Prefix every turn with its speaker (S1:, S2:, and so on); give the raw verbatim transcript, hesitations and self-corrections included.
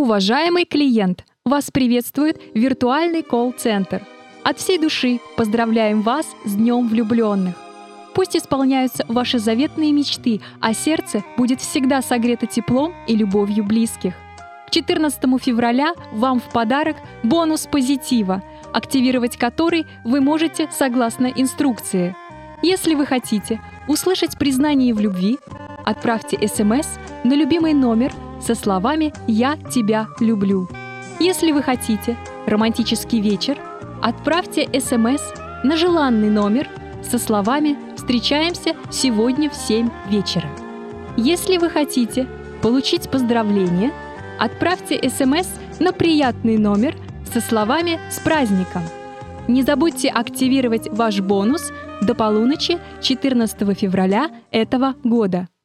S1: Уважаемый клиент, вас приветствует виртуальный колл-центр. От всей души поздравляем вас с Днем влюбленных. Пусть исполняются ваши заветные мечты, а сердце будет всегда согрето теплом и любовью близких. К четырнадцатому февраля вам в подарок бонус позитива, активировать который вы можете согласно инструкции. Если вы хотите услышать признание в любви, отправьте смс на любимый номер со словами «Я тебя люблю». Если вы хотите романтический вечер, отправьте смс на желанный номер со словами «Встречаемся сегодня в семь вечера». Если вы хотите получить поздравление, отправьте смс на приятный номер со словами «С праздником». Не забудьте активировать ваш бонус до полуночи четырнадцатого февраля этого года.